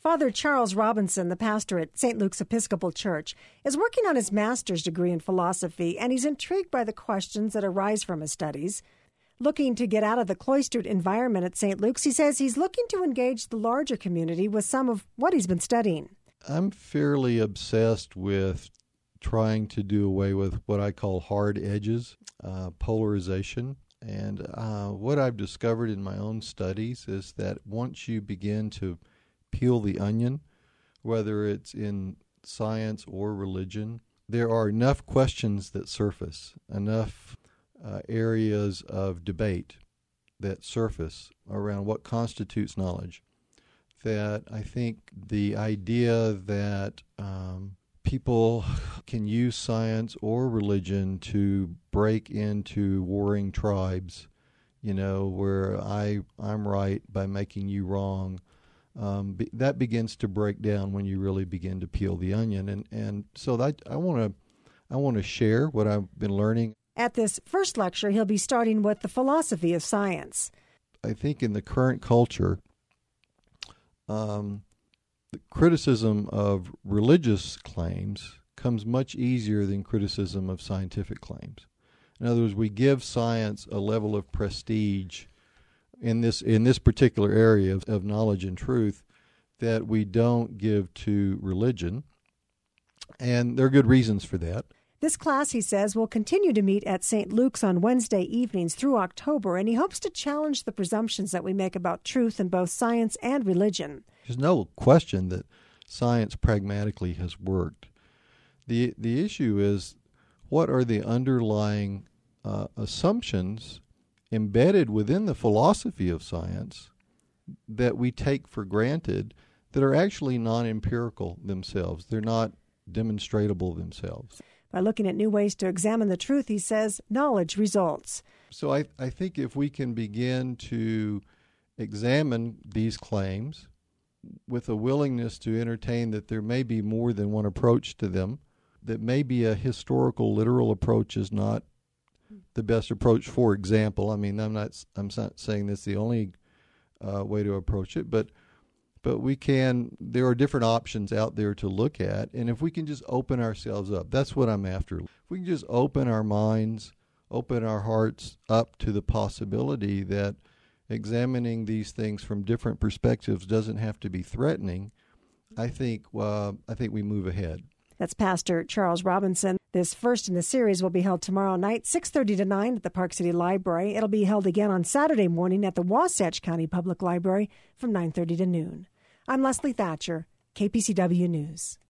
Father Charles Robinson, the pastor at St. Luke's Episcopal Church, is working on his master's degree in philosophy, and he's intrigued by the questions that arise from his studies. Looking to get out of the cloistered environment at St. Luke's, he says he's looking to engage the larger community with some of what he's been studying. I'm fairly obsessed with trying to do away with what I call hard edges, polarization. And what I've discovered in my own studies is that once you begin to peel the onion, whether it's in science or religion, there are enough questions that surface, enough areas of debate that surface around what constitutes knowledge, that I think the idea that people can use science or religion to break into warring tribes, where I'm right by making you wrong, that begins to break down when you really begin to peel the onion. And so I want to share what I've been learning. At this first lecture, he'll be starting with the philosophy of science. I think in the current culture, the criticism of religious claims comes much easier than criticism of scientific claims. In other words, we give science a level of prestige in this particular area of knowledge and truth that we don't give to religion, and there are good reasons for that. This class, he says, will continue to meet at St. Luke's on Wednesday evenings through October, and he hopes to challenge the presumptions that we make about truth in both science and religion. There's no question that science pragmatically has worked. The issue is, what are the underlying assumptions embedded within the philosophy of science that we take for granted that are actually non-empirical themselves? They're not demonstratable themselves. By looking at new ways to examine the truth, he says, knowledge results. So I think if we can begin to examine these claims with a willingness to entertain that there may be more than one approach to them, that maybe a historical, literal approach is not the best approach. For example, I'm not saying that's the only way to approach it, but there are different options out there to look at, and if we can just open ourselves up, that's what I'm after. If we can just open our minds, open our hearts up to the possibility that examining these things from different perspectives doesn't have to be threatening, I think we move ahead. That's Pastor Charles Robinson. This first in the series will be held tomorrow night, 6:30 to 9 at the Park City Library. It'll be held again on Saturday morning at the Wasatch County Public Library from 9:30 to noon. I'm Leslie Thatcher, KPCW News.